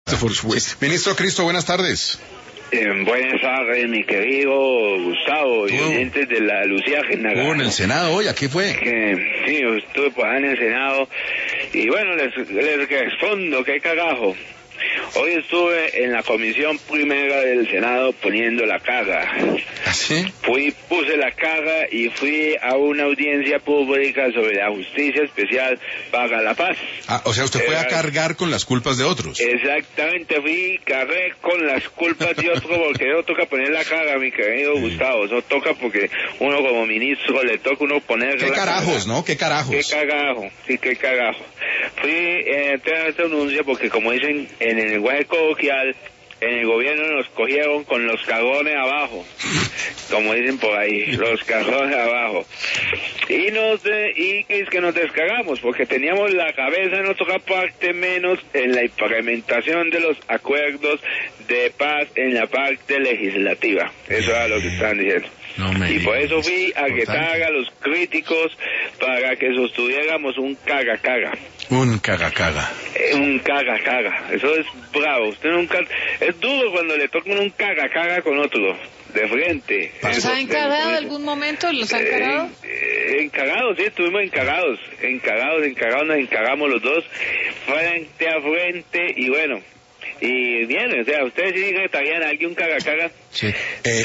Por supuesto. Ministro Cristo, buenas tardes. Buenas tardes, mi querido Gustavo y oyentes de la Lucía Genagá. En el Senado hoy, ¿aquí fue? Sí, yo estuve por allá en el Senado y bueno, les respondo, qué cagajo. Hoy estuve en la comisión primera del Senado poniendo la carga. ¿Ah, sí? Puse la carga y fui a una audiencia pública sobre la justicia especial para la paz. Ah, o sea, usted fue a cargar con las culpas de otros. Exactamente, cargué con las culpas de otros porque no toca poner la carga, mi querido Gustavo. No toca porque uno como ministro le toca uno poner ¿Qué carajos, no? ¿Qué carajos? ¿Qué cagajo? Sí, qué cagajo. Fui a esta denuncia porque, como dicen en el lenguaje coloquial, en el gobierno nos cogieron con los cagones abajo, como dicen por ahí, los cagones abajo. Y es que nos descargamos, porque teníamos la cabeza en otra parte menos en la implementación de los acuerdos de paz en la parte legislativa. Eso era lo que estaban diciendo. Y por eso fui a guetar a los críticos para que sostuviéramos un caga-caga. Un caga-caga. Un caga-caga. Eso es bravo. Usted nunca... Es duro cuando le tocan un caga-caga con otro. De frente. ¿Los han encargado en algún momento? ¿Los han encargado? Encagados, sí, estuvimos encagados. Nos encagamos los dos. Frente a frente y bueno... Y bien, o sea, ustedes sí que estarían alguien un caga-caga. Sí.